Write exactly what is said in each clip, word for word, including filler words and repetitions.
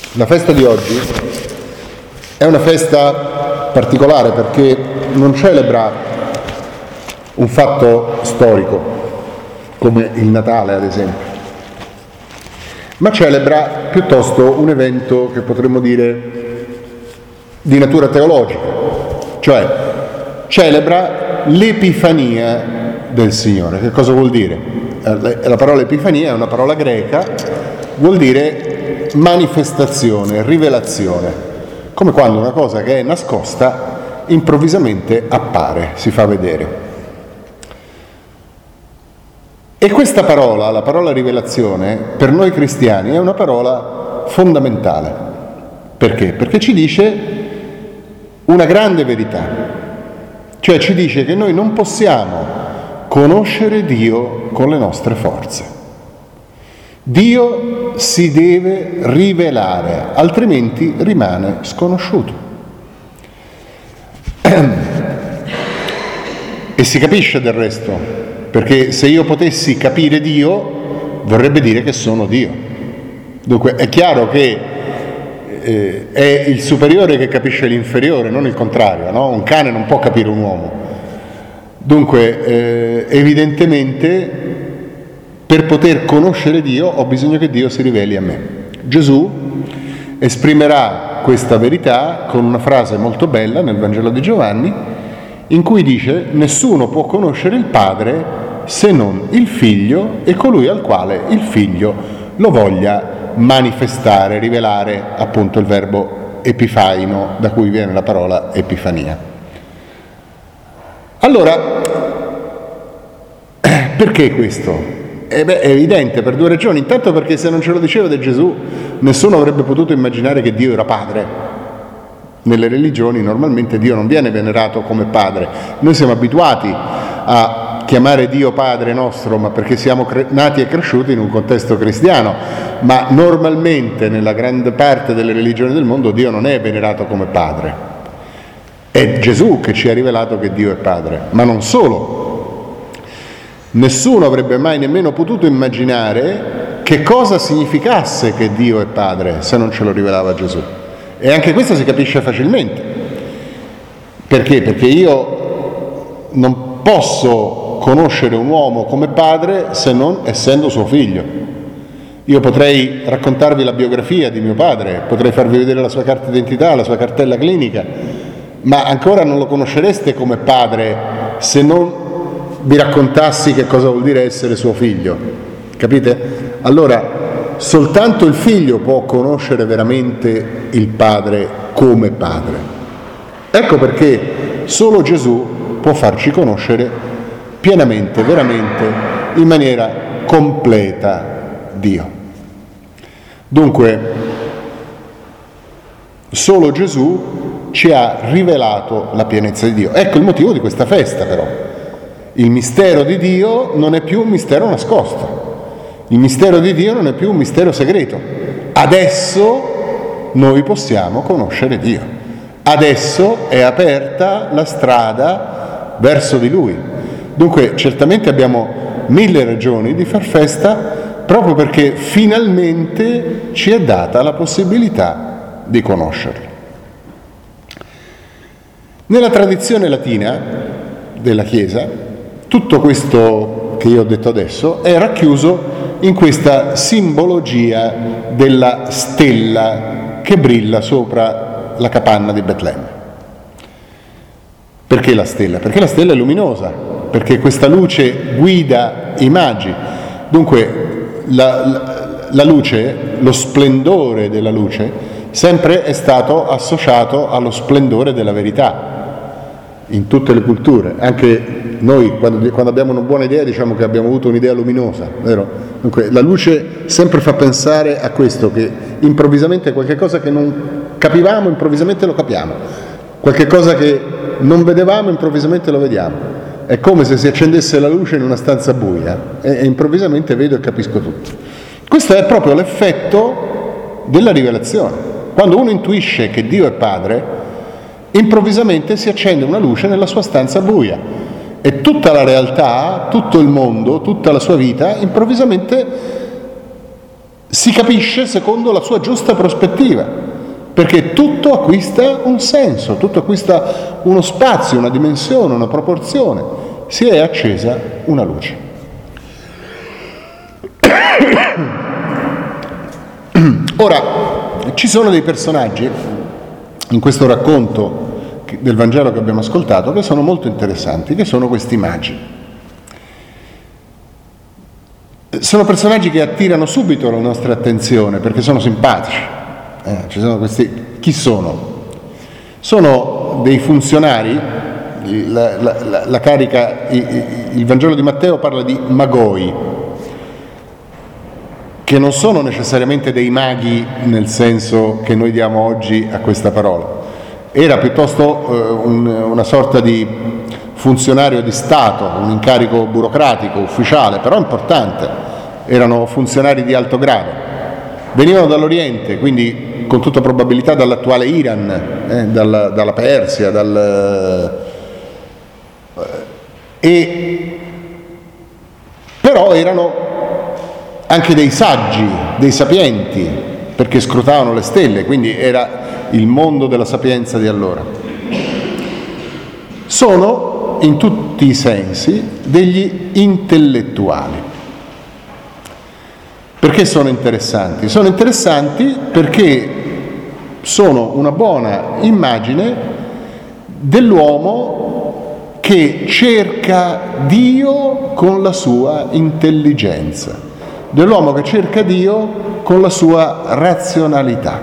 La festa di oggi è una festa particolare perché non celebra un fatto storico come il Natale, ad esempio, ma celebra piuttosto un evento che potremmo dire di natura teologica, cioè celebra l'Epifania del Signore. Che cosa vuol dire? La parola Epifania è una parola greca, vuol dire manifestazione, rivelazione, come quando una cosa che è nascosta improvvisamente appare, si fa vedere. E questa parola, la parola rivelazione, per noi cristiani è una parola fondamentale. Perché? Perché ci dice una grande verità, cioè ci dice che noi non possiamo conoscere Dio con le nostre forze. Dio si deve rivelare, altrimenti rimane sconosciuto. E si capisce del resto, perché se io potessi capire Dio, vorrebbe dire che sono Dio. Dunque è chiaro che eh, è il superiore che capisce l'inferiore, non il contrario, no? Un cane non può capire un uomo. Dunque, eh, evidentemente, per poter conoscere Dio ho bisogno che Dio si riveli a me. Gesù esprimerà questa verità con una frase molto bella nel Vangelo di Giovanni, in cui dice: nessuno può conoscere il Padre se non il Figlio e colui al quale il Figlio lo voglia manifestare, rivelare, appunto il verbo epifaino, da cui viene la parola epifania. Allora, perché questo? Eh beh, è evidente, per due ragioni. Intanto perché se non ce lo diceva di Gesù, nessuno avrebbe potuto immaginare che Dio era padre. Nelle religioni normalmente Dio non viene venerato come padre. Noi siamo abituati a chiamare Dio Padre nostro, ma perché siamo cre- nati e cresciuti in un contesto cristiano, ma normalmente nella grande parte delle religioni del mondo Dio non è venerato come padre. È Gesù che ci ha rivelato che Dio è padre, ma non solo. Nessuno avrebbe mai nemmeno potuto immaginare che cosa significasse che Dio è padre se non ce lo rivelava Gesù. E anche questo si capisce facilmente. Perché? Perché io non posso conoscere un uomo come padre se non essendo suo figlio. Io potrei raccontarvi la biografia di mio padre, potrei farvi vedere la sua carta d'identità, la sua cartella clinica, ma ancora non lo conoscereste come padre se non vi raccontassi che cosa vuol dire essere suo figlio. Capite? Allora, soltanto il figlio può conoscere veramente il padre come padre. Ecco perché solo Gesù può farci conoscere pienamente, veramente, in maniera completa Dio. Dunque, solo Gesù ci ha rivelato la pienezza di Dio. Ecco il motivo di questa festa, però. Il mistero di Dio non è più un mistero nascosto. Il mistero di Dio non è più un mistero segreto. Adesso noi possiamo conoscere Dio. Adesso è aperta la strada verso di Lui. Dunque, certamente abbiamo mille ragioni di far festa proprio perché finalmente ci è data la possibilità di conoscerlo. Nella tradizione latina della Chiesa, tutto questo che io ho detto adesso è racchiuso in questa simbologia della stella che brilla sopra la capanna di Betlemme. Perché la stella? Perché la stella è luminosa, perché questa luce guida i magi. Dunque la, la, la luce, lo splendore della luce, sempre è stato associato allo splendore della verità. In tutte le culture, anche noi quando, quando abbiamo una buona idea diciamo che abbiamo avuto un'idea luminosa, vero? Dunque la luce sempre fa pensare a questo, che improvvisamente qualche cosa che non capivamo, improvvisamente lo capiamo, qualche cosa che non vedevamo, improvvisamente lo vediamo. È come se si accendesse la luce in una stanza buia e, e improvvisamente vedo e capisco tutto. Questo è proprio l'effetto della rivelazione. Quando uno intuisce che Dio è padre, improvvisamente si accende una luce nella sua stanza buia e tutta la realtà, tutto il mondo, tutta la sua vita improvvisamente si capisce secondo la sua giusta prospettiva, perché tutto acquista un senso, tutto acquista uno spazio, una dimensione, una proporzione, si è accesa una luce. Ora, ci sono dei personaggi in questo racconto del Vangelo che abbiamo ascoltato che sono molto interessanti, che sono questi magi. Sono personaggi che attirano subito la nostra attenzione perché sono simpatici. Eh, ci sono questi. Chi sono? Sono dei funzionari. La, la, la, la carica, il, il Vangelo di Matteo parla di magoi, che non sono necessariamente dei maghi nel senso che noi diamo oggi a questa parola. Era piuttosto eh, un, una sorta di funzionario di Stato, un incarico burocratico, ufficiale, però importante. Erano funzionari di alto grado. Venivano dall'Oriente, quindi con tutta probabilità dall'attuale Iran, eh, dalla, dalla Persia, dal, eh, e però erano anche dei saggi, dei sapienti, perché scrutavano le stelle, quindi era il mondo della sapienza di allora. Sono in tutti i sensi degli intellettuali. Perché sono interessanti? Sono interessanti perché sono una buona immagine dell'uomo che cerca Dio con la sua intelligenza, dell'uomo che cerca Dio con la sua razionalità.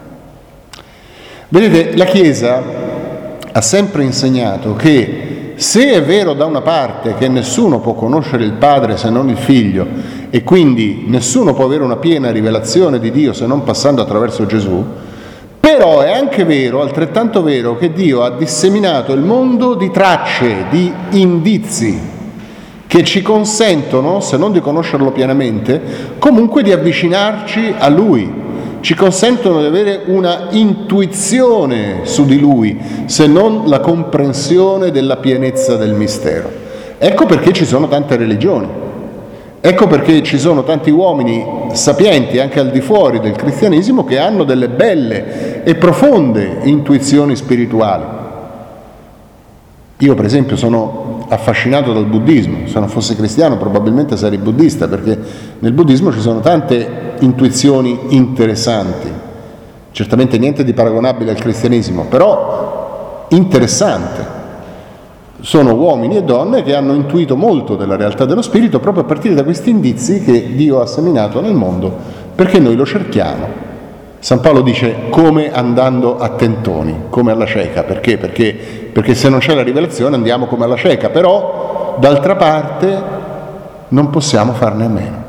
Vedete, la Chiesa ha sempre insegnato che se è vero da una parte che nessuno può conoscere il Padre se non il Figlio e quindi nessuno può avere una piena rivelazione di Dio se non passando attraverso Gesù, però è anche vero, altrettanto vero, che Dio ha disseminato il mondo di tracce, di indizi che ci consentono, se non di conoscerlo pienamente, comunque di avvicinarci a Lui. Ci consentono di avere una intuizione su di Lui, se non la comprensione della pienezza del mistero. Ecco perché ci sono tante religioni, ecco perché ci sono tanti uomini sapienti anche al di fuori del cristianesimo che hanno delle belle e profonde intuizioni spirituali. Io per esempio sono affascinato dal buddismo, se non fossi cristiano probabilmente sarei buddista, perché nel buddismo ci sono tante intuizioni interessanti, certamente niente di paragonabile al cristianesimo, però interessante. Sono uomini e donne che hanno intuito molto della realtà dello spirito proprio a partire da questi indizi che Dio ha seminato nel mondo, perché noi lo cerchiamo. San Paolo dice come andando a tentoni, come alla cieca. Perché? Perché, perché se non c'è la rivelazione andiamo come alla cieca, però d'altra parte non possiamo farne a meno.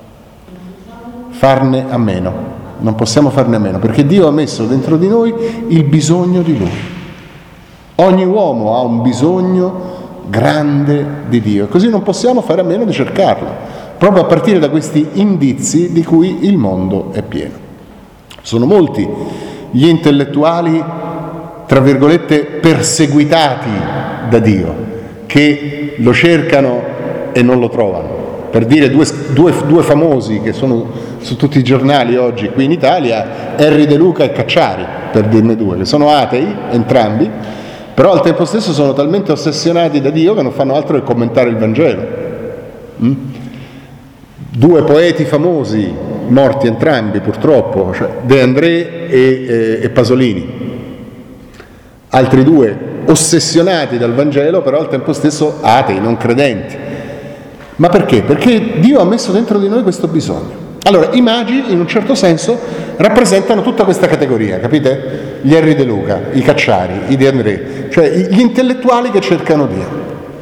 Farne a meno, non possiamo farne a meno, perché Dio ha messo dentro di noi il bisogno di Lui. Ogni uomo ha un bisogno grande di Dio e così non possiamo fare a meno di cercarlo, proprio a partire da questi indizi di cui il mondo è pieno. Sono molti gli intellettuali, tra virgolette, perseguitati da Dio, che lo cercano e non lo trovano. Per dire due, due, due famosi che sono su tutti i giornali oggi qui in Italia, Erri De Luca e Cacciari, per dirne due, che sono atei entrambi, però al tempo stesso sono talmente ossessionati da Dio che non fanno altro che commentare il Vangelo. Mm? Due poeti famosi, morti entrambi purtroppo, cioè De André e, e, e Pasolini. Altri due ossessionati dal Vangelo, però al tempo stesso atei, non credenti. Ma perché? Perché Dio ha messo dentro di noi questo bisogno. Allora, i magi, in un certo senso, rappresentano tutta questa categoria, capite? Gli Erri De Luca, i Cacciari, i De André, cioè gli intellettuali che cercano Dio.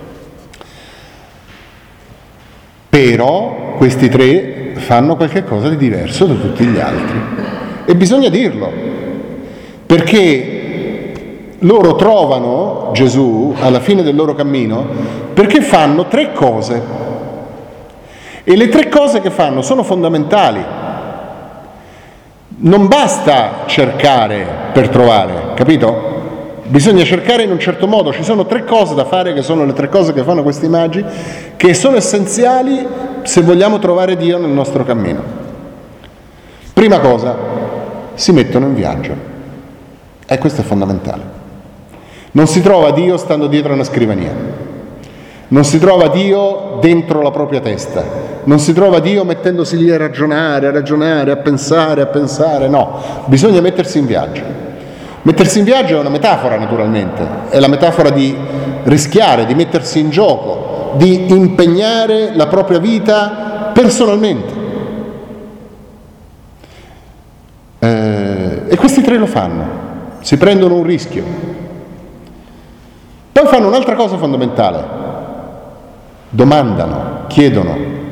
Però questi tre fanno qualche cosa di diverso da tutti gli altri. E bisogna dirlo, perché loro trovano Gesù alla fine del loro cammino perché fanno tre cose. E le tre cose che fanno sono fondamentali. Non basta cercare per trovare, capito? Bisogna cercare in un certo modo. Ci sono tre cose da fare, che sono le tre cose che fanno questi magi, che sono essenziali se vogliamo trovare Dio nel nostro cammino. Prima cosa, si mettono in viaggio. E questo è fondamentale. Non si trova Dio stando dietro a una scrivania. Non si trova Dio dentro la propria testa. Non si trova Dio mettendosi lì a ragionare, a ragionare, a pensare, a pensare. No, bisogna mettersi in viaggio. Mettersi in viaggio è una metafora, naturalmente. È la metafora di rischiare, di mettersi in gioco, di impegnare la propria vita personalmente. Eh, e questi tre lo fanno, si prendono un rischio. Poi fanno un'altra cosa fondamentale, domandano, chiedono.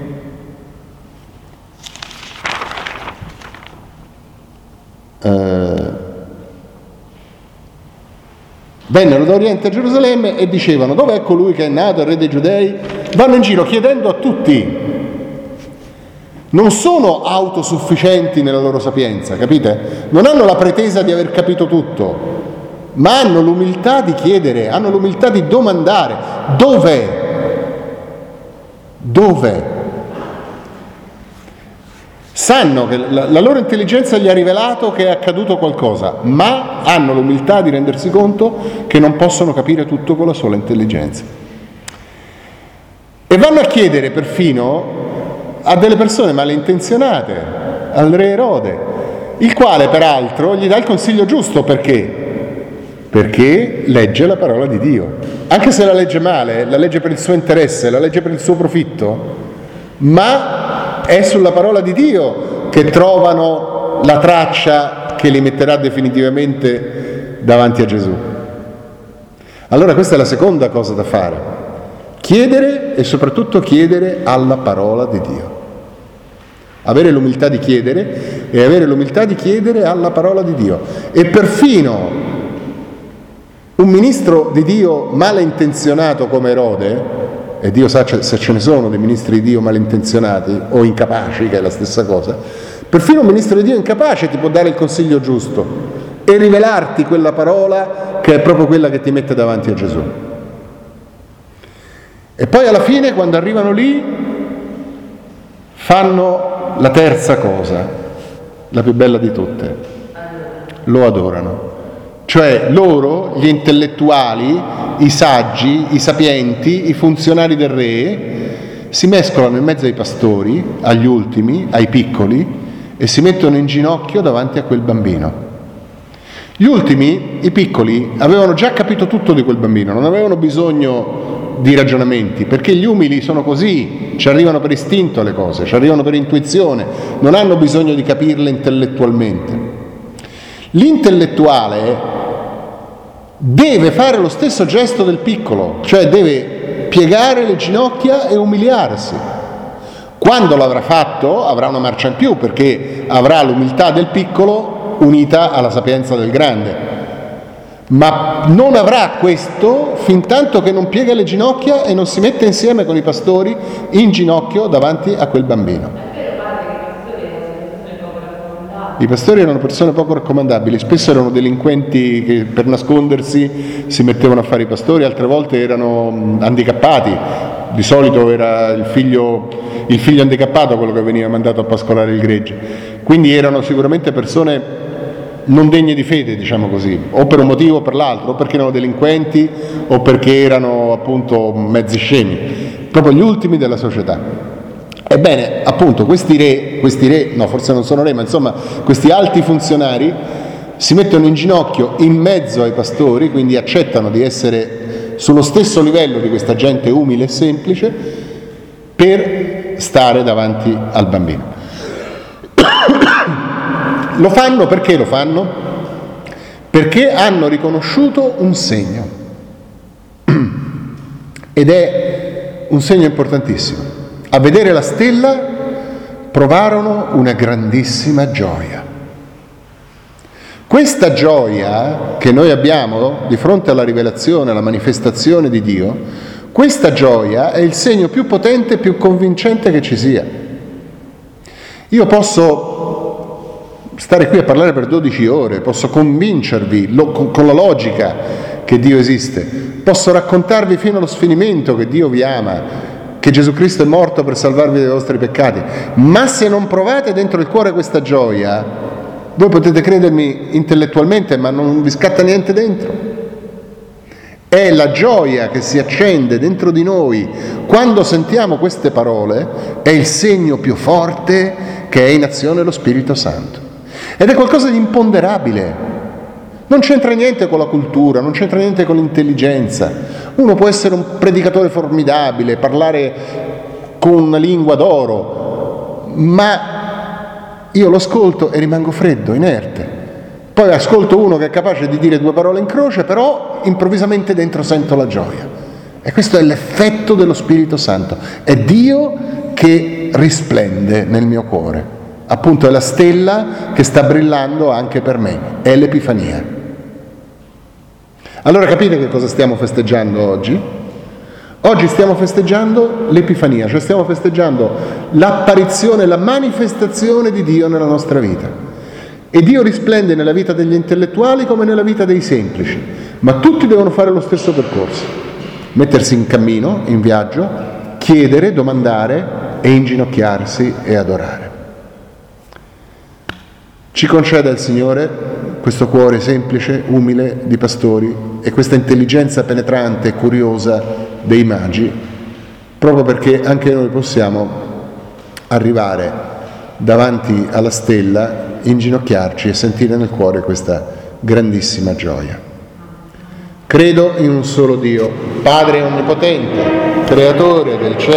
Eh, vennero da Oriente a Gerusalemme e dicevano: dov'è colui che è nato, il re dei Giudei? Vanno in giro chiedendo a tutti. Non sono autosufficienti nella loro sapienza, capite? Non hanno la pretesa di aver capito tutto, ma hanno l'umiltà di chiedere, hanno l'umiltà di domandare. Dov'è? Dov'è? Sanno che la, la loro intelligenza gli ha rivelato che è accaduto qualcosa, ma hanno l'umiltà di rendersi conto che non possono capire tutto con la sola intelligenza. E vanno a chiedere perfino a delle persone malintenzionate, al re Erode, il quale peraltro gli dà il consiglio giusto. Perché? Perché legge la parola di Dio. Anche se la legge male, la legge per il suo interesse, la legge per il suo profitto, ma è sulla parola di Dio che trovano la traccia che li metterà definitivamente davanti a Gesù. Allora questa è la seconda cosa da fare: chiedere, e soprattutto chiedere alla parola di Dio. Avere l'umiltà di chiedere e avere l'umiltà di chiedere alla parola di Dio. E perfino un ministro di Dio malintenzionato come Erode, e Dio sa se ce ne sono dei ministri di Dio malintenzionati o incapaci, che è la stessa cosa, perfino un ministro di Dio incapace ti può dare il consiglio giusto e rivelarti quella parola che è proprio quella che ti mette davanti a Gesù. E poi alla fine, quando arrivano lì, fanno la terza cosa, la più bella di tutte: lo adorano. Cioè loro, gli intellettuali, i saggi, i sapienti, i funzionari del re, si mescolano in mezzo ai pastori, agli ultimi, ai piccoli, e si mettono in ginocchio davanti a quel bambino. Gli ultimi, i piccoli, avevano già capito tutto di quel bambino, non avevano bisogno di ragionamenti, perché gli umili sono così, ci arrivano per istinto le cose, ci arrivano per intuizione, non hanno bisogno di capirle intellettualmente. L'intellettuale deve fare lo stesso gesto del piccolo, cioè deve piegare le ginocchia e umiliarsi. Quando l'avrà fatto avrà una marcia in più, perché avrà l'umiltà del piccolo unita alla sapienza del grande. Ma non avrà questo fin tanto che non piega le ginocchia e non si mette insieme con i pastori in ginocchio davanti a quel bambino. I pastori erano persone poco raccomandabili, spesso erano delinquenti che per nascondersi si mettevano a fare i pastori, altre volte erano handicappati, di solito era il figlio, il figlio handicappato quello che veniva mandato a pascolare il gregge, quindi erano sicuramente persone non degne di fede, diciamo così, o per un motivo o per l'altro, o perché erano delinquenti o perché erano appunto mezzi scemi, proprio gli ultimi della società. Ebbene, appunto, questi re, questi re, no, forse non sono re, ma insomma, questi alti funzionari si mettono in ginocchio in mezzo ai pastori, quindi accettano di essere sullo stesso livello di questa gente umile e semplice per stare davanti al bambino. Lo fanno perché lo fanno? Perché hanno riconosciuto un segno. Ed è un segno importantissimo. A vedere la stella provarono una grandissima gioia. Questa gioia che noi abbiamo di fronte alla rivelazione, alla manifestazione di Dio, questa gioia è il segno più potente e più convincente che ci sia. Io posso stare qui a parlare per dodici ore, posso convincervi lo, con la logica che Dio esiste, posso raccontarvi fino allo sfinimento che Dio vi ama, che Gesù Cristo è morto per salvarvi dai vostri peccati, ma se non provate dentro il cuore questa gioia, voi potete credermi intellettualmente, ma non vi scatta niente dentro. È la gioia che si accende dentro di noi quando sentiamo queste parole, è il segno più forte che è in azione lo Spirito Santo. Ed è qualcosa di imponderabile. Non c'entra niente con la cultura, non c'entra niente con l'intelligenza. Uno può essere un predicatore formidabile, parlare con una lingua d'oro, ma io lo ascolto e rimango freddo, inerte. Poi ascolto uno che è capace di dire due parole in croce, però improvvisamente dentro sento la gioia. E questo è l'effetto dello Spirito Santo. È Dio che risplende nel mio cuore. Appunto è la stella che sta brillando anche per me. È l'Epifania. Allora capite che cosa stiamo festeggiando oggi? Oggi stiamo festeggiando l'Epifania, cioè stiamo festeggiando l'apparizione, la manifestazione di Dio nella nostra vita. E Dio risplende nella vita degli intellettuali come nella vita dei semplici, ma tutti devono fare lo stesso percorso: mettersi in cammino, in viaggio, chiedere, domandare e inginocchiarsi e adorare. Ci conceda il Signore questo cuore semplice, umile di pastori e questa intelligenza penetrante e curiosa dei magi, proprio perché anche noi possiamo arrivare davanti alla stella, inginocchiarci e sentire nel cuore questa grandissima gioia. Credo in un solo Dio, Padre onnipotente, creatore del cielo